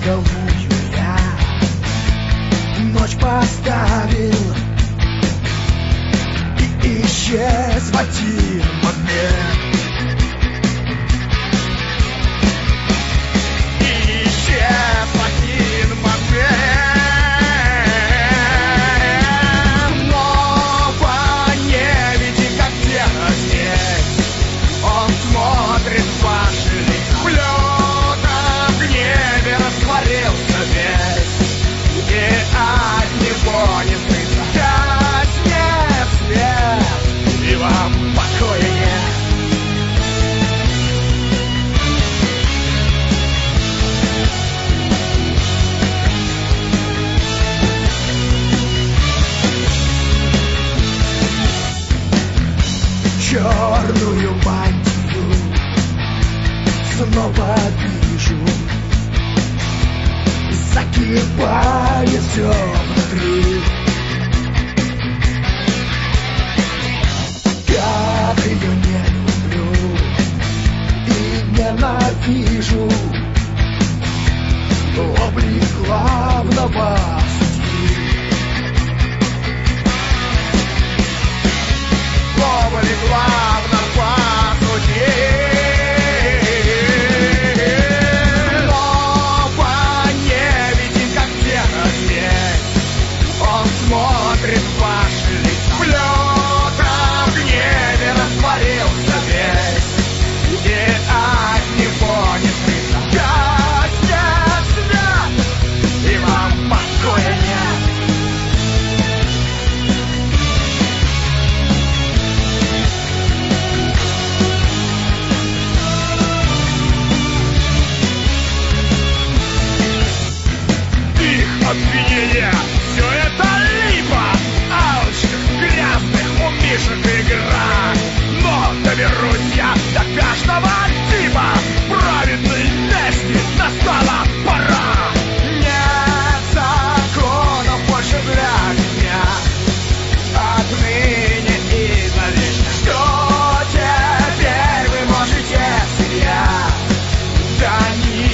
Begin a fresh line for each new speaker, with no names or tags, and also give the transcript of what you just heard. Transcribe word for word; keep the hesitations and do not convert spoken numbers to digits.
роковую я ночь поставил и исчез в один момент. И исчез в один момент. Снова не види, как где-то здесь он смотрит в ваши лица. В небе растворился весь, и от него не скрыться. Гаснет свет, и вам покоя нет. Черную мантию снова вижу, закипает все внутри. Как ее не люблю и ненавижу, облик главного судьи. Облик главного судьи. Смотрит в ваши лица. Плёта в небе растворился весь, и от него не скрыться. Гаснет свет, и вам покоя нет. Их обвинения, все это умишек игра, но доберусь я до каждого типа. Праведной мести настала пора. Нет законов больше для меня, отныне и навечно. Что теперь вы можете, судья? Да не